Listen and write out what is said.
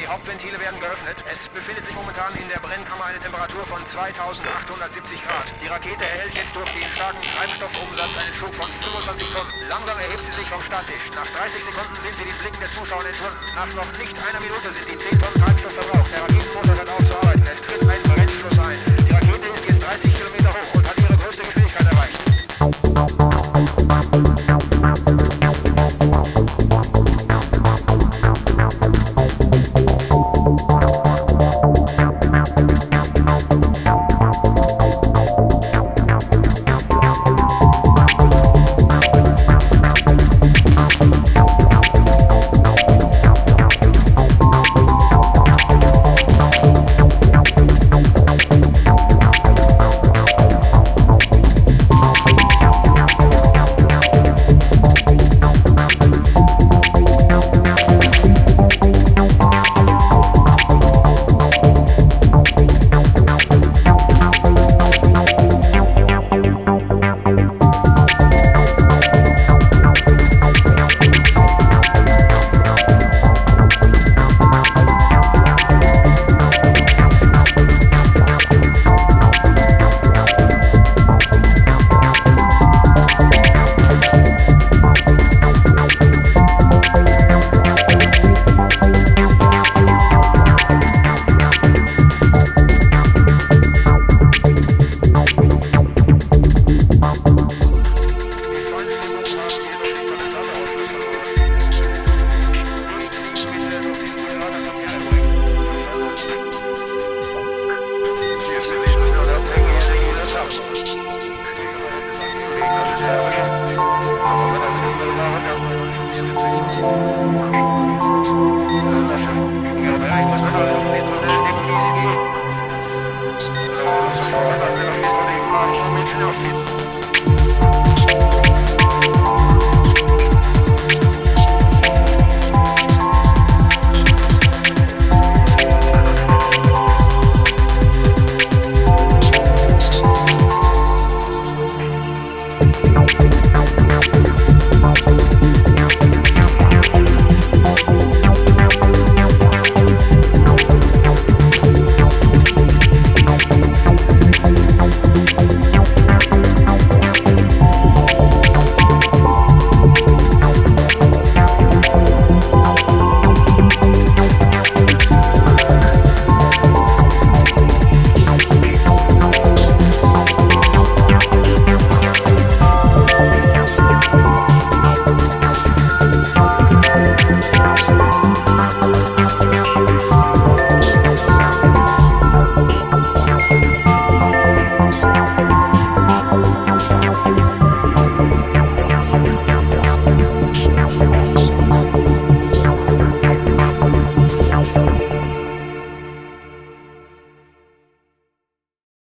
Die Hauptventile werden geöffnet. Es befindet sich momentan in der Brennkammer eine Temperatur von 2870 Grad. Die Rakete erhält jetzt durch den starken Treibstoffumsatz einen Schub von 25 Tonnen. Langsam erhebt sie sich vom Starttisch. Nach 30 Sekunden sind sie den Blicken der Zuschauer entschwunden. Nach noch nicht einer Minute sind die 10 Tonnen Treibstoff verbraucht. Der Raketenmotor hört auf zu arbeiten. Es tritt ein Brennschluss ein. Die Rakete ist jetzt 30 Kilometer hoch und hat ihre größte Geschwindigkeit erreicht.